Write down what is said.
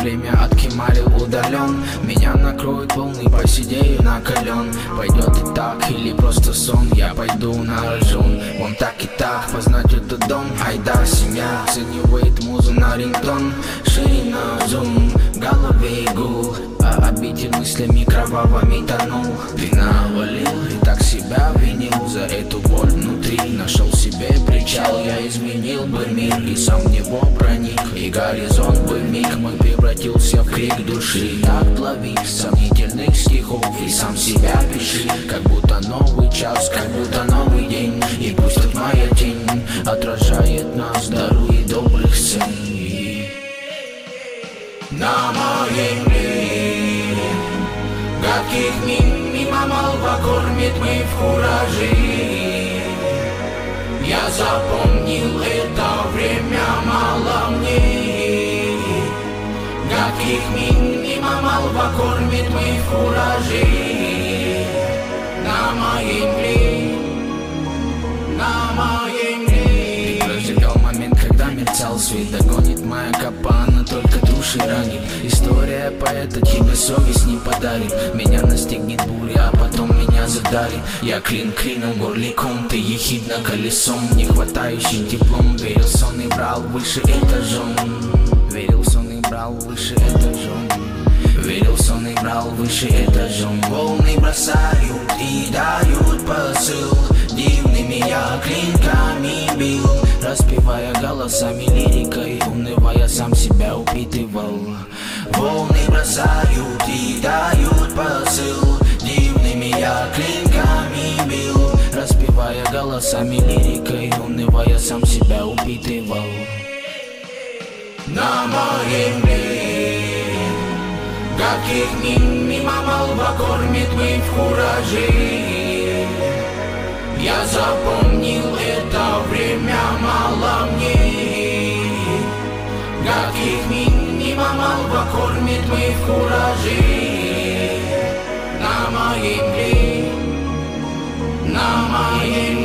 время от Кемали удален. Меня накроет волны, посидею накален. Пойдет и так или просто сон, я пойду на рожон. Вам так и так познать этот дом. Айда, семья оценивает музу на рингтон. Ширина зум, в голове гул, а обитель мыслями кровавыми тонул. Ты навалил и так себя винил за эту боль внутри. Нашел себе причал, я изменил бы мир и сам в него проник. И горизонт бы миг мой превратился в крик души. Так лови сомнительных стихов и сам себя пиши. Как будто новый час, как будто новый день. И пусть тут моя тень отражает нас, дарует добрых сцен. На моей мире гадких мимо молва кормит мы в куражи. Я запомнил это время, мало мне. Гадких мимо молва кормит мы в куражи. На моей мире, на моей мире. Ты проживел момент, когда мерцал свет. Догонит моя капана, только души ранит. История поэта тебе совесть не подарит. Меня настигнет буря, а потом меня задавит. Я клин клином, горликом, ты ехидно колесом. Не хватающим теплом, верил сон и брал выше этажом. Верил сон и брал выше этажом. Верил сон и брал выше этажом. Волны бросают и дают посыл. Дивными я клинками бил, распевая голосами лирикой, унывая сам себя упитывал. Волны бросают и дают посыл. Дивными я клинками бил, распевая голосами лирикой, унывая сам себя упитывал. На моей мире гадких мимо молва кормит мы в куражи. Я запомнил это время, мало мне. Гадких мимо молва кормит мы в куражи. На моей мире, на моей мире.